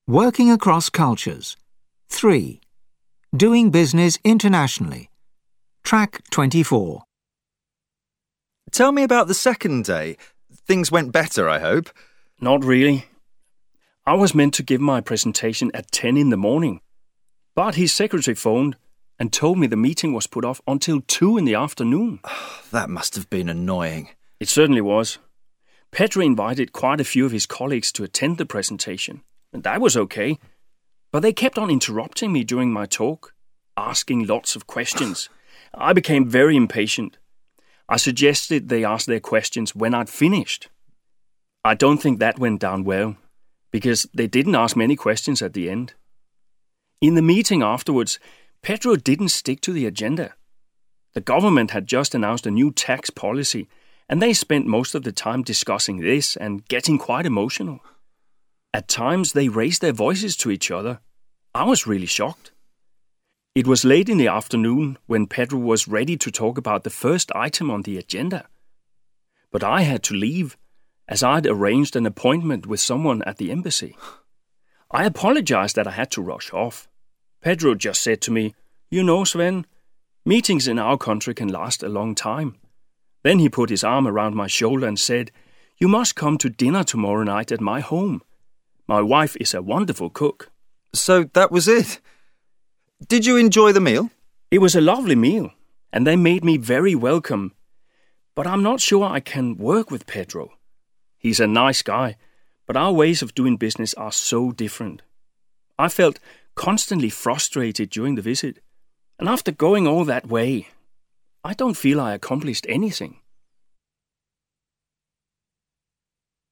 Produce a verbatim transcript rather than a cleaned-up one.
Working across cultures. three. Doing business internationally. Track twenty-four. Tell me about the second day. Things went better, I hope. Not really. I was meant to give my presentation at ten in the morning, but his secretary phoned and told me the meeting was put off until two in the afternoon. That must have been annoying. It certainly was. Pedro invited quite a few of his colleagues to attend the presentation, and that was okay. But they kept on interrupting me during my talk, asking lots of questions. I became very impatient. I suggested they ask their questions when I'd finished. I don't think that went down well, because they didn't ask many questions at the end. In the meeting afterwards, Pedro didn't stick to the agenda. The government had just announced a new tax policy, and they spent most of the time discussing this and getting quite emotional. At times, they raised their voices to each other. I was really shocked. It was late in the afternoon when Pedro was ready to talk about the first item on the agenda. But I had to leave, as I'd arranged an appointment with someone at the embassy. I apologized that I had to rush off. Pedro just said to me, "You know, Sven, meetings in our country can last a long time." Then he put his arm around my shoulder and said, "You must come to dinner tomorrow night at my home. My wife is a wonderful cook." So that was it. Did you enjoy the meal? It was a lovely meal, and they made me very welcome. But I'm not sure I can work with Pedro. He's a nice guy, but our ways of doing business are so different. I felt constantly frustrated during the visit, and after going all that way, I don't feel I accomplished anything.